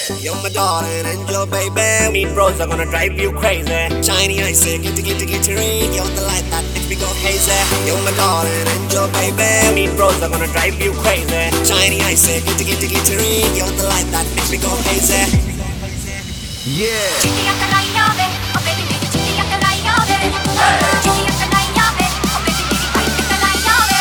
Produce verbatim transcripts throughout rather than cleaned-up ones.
You're my darling angel, baby. Mean bros are gonna drive you crazy. Shiny eyes say, get to get to get to ring. You're the light that makes me go hazy. You're my darling angel, baby. Mean bros are gonna drive you crazy. Shiny eyes say, get to get to get to ring. You're the light that makes me go hazy. Yeah. Chittiya kalaiya ve, oh baby, meri chittiya kalaiya ve. Chittiya kalaiya ve, oh baby, meri white kalaiya ve.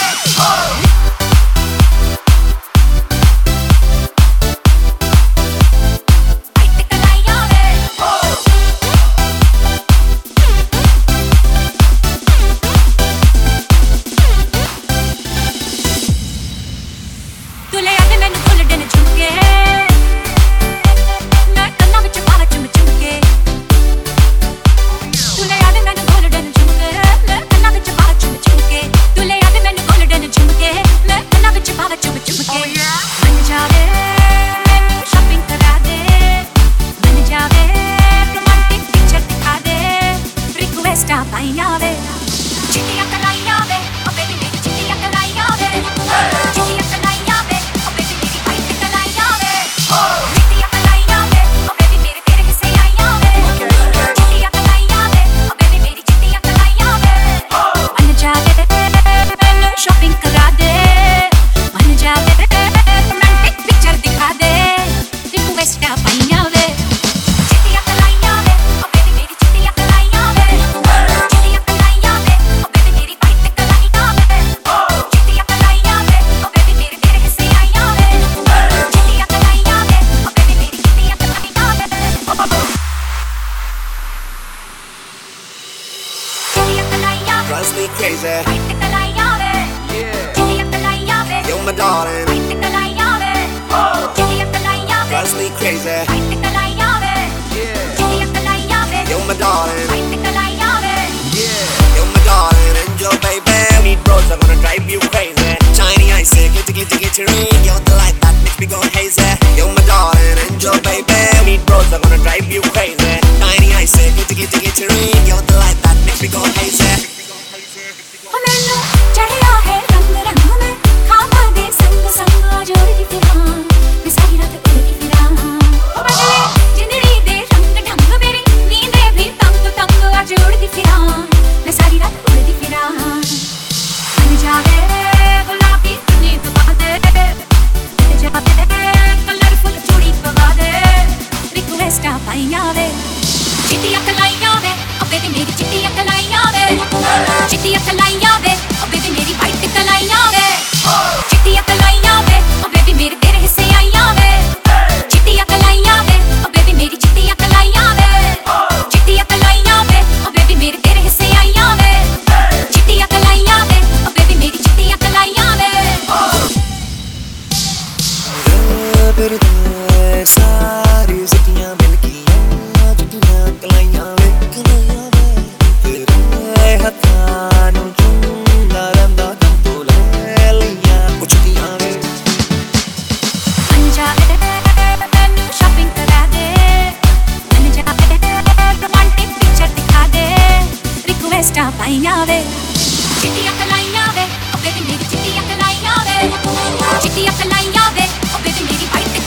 Drives me crazy. Yeah. You're my darling. Drives me crazy. Yeah. You're my darling. Yeah. You're my darling angel, baby. Mean bros are gonna drive you crazy. Shiny eyes say, get to get to get to ring. You're the light that makes me go hazy. You're my darling angel, baby. Mean bros are gonna drive you crazy. Shiny eyes say, get to get to get to ring. You're the light that makes me go hazy. चढ़िया है रंग रंग में खामा दे संग संग जोड़ी फिरा मैं सारी रात उड़ती फिरा बदले जिंदड़ी दे रंग ढंग मेरी नींदे भी तंग तंग जोड़ती फिरा मैं सारी रात उड़ती फिरा बन जावे गुलाबी तुझे दबा दे जावे कलरफुल जोड़ी पवा दे रिक्वेस्ट आ पाइया वे चिट्टियां कलाइयां वे अब बेबी मेरी चिट्टियां कलाइयां वे चिट्टियां कलाइयां वे ओ बेबी मेरी वाइट कलाइयां वे चिट्टियां कलाइयां वे ओ बेबी मेरे तेरे हिस्से आइयां वे चिट्टियां कलाइयां वे ओ बेबी मेरी चिट्टियां कलाइयां वे चिट्टियां कलाइयां वे ओ बेबी मेरे तेरे हिस्से आइयां वे चिट्टियां कलाइयां वे ओ बेबी मेरी चिट्टियां कलाइयां वे सारी चिट्टियां मिलके चिट्टियां कलाइयां वे कलाइयां वे तेरे हत्थां नूं चुंदा रंदा तू ले लिया कुछ चिट्टियां वे बन जावे मैनू शॉपिंग करा दे बन जावे रोमांटिक पिक्चर दिखा दे रिक्वेस्ट आ पाइयां वे चिट्टियां कलाइयां वे ओ बेबी मेरी चिट्टियां कलाइयां वे चिट्टियां कलाइयां वे ओ बेबी मेरी वाइट